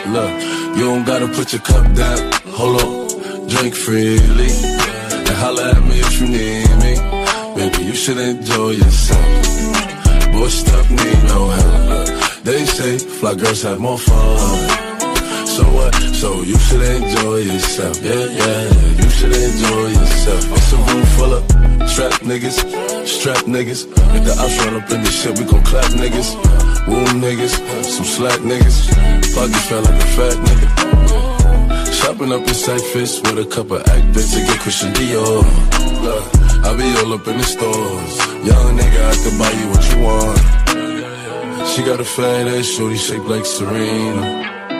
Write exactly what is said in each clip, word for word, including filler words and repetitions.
look, you don't gotta put your cup down. Hold on, drink freely. And holla at me if you need me. Baby, you should enjoy yourself. Boy, stuff need no help. Look, they say fly girls have more fun. So what? So you should enjoy yourself. Yeah, yeah, you should enjoy yourself. It's a room full of trap niggas, strap niggas. If the ops run up in this shit, we gon' clap niggas. Wound niggas, some slack niggas. Pockets felt like a fat nigga. Shopping up in Cyphers with a couple actors to get Christian Dior. Look, I be all up in the stores. Young nigga, I can buy you what you want. She got a fat ass shorty shaped like Serena.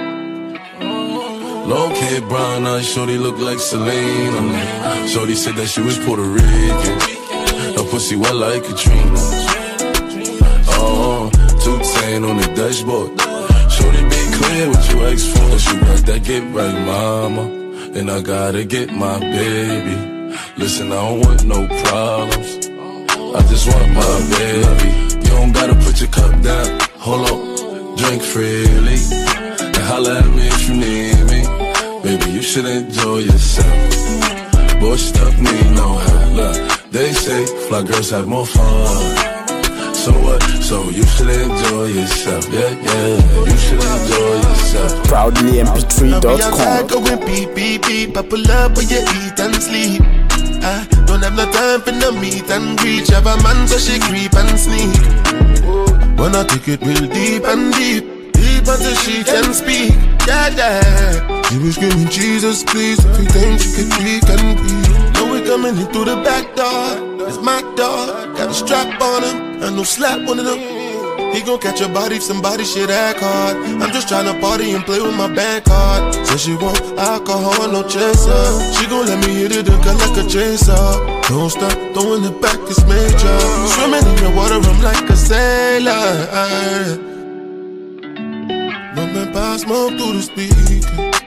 Long kid, brown eyes, shorty look like Selena. Shorty said that she was Puerto Rican. Her pussy wet like Katrina. Oh, two-ten on the dashboard. Shorty be clear what you ask for. She got that get right, mama. And I gotta get my baby. Listen, I don't want no problems. I just want my baby. You don't gotta put your cup down. Hold on, drink freely. And holla at me if you need me. Baby, you should enjoy yourself. Boy, stuff need no help. Look, they say fly girls have more fun. So what? So you should enjoy yourself. Yeah, yeah, you should enjoy yourself. Proudly M P three dot com. I'm going beep, beep, beep. I pull up where you eat and sleep. I don't have no time for no meet and greet. Have a man so she creep and sneak. Wanna take it real deep and deep. Deep until she can speak. Yeah, yeah. She was screaming, Jesus, please. Every time she could speak and breathe. Know we coming in through the back door. It's my dog. Got a strap on him. And no slap one of them. He gon' catch a body if somebody shit act hard. I'm just tryna party and play with my bank card. Says she want alcohol, no chaser. She gon' let me hit it up like a chainsaw. Don't stop, throwing it back, it's major. Swimming in the water, I'm like a sailor. Bumpin' past smoke through the speaker.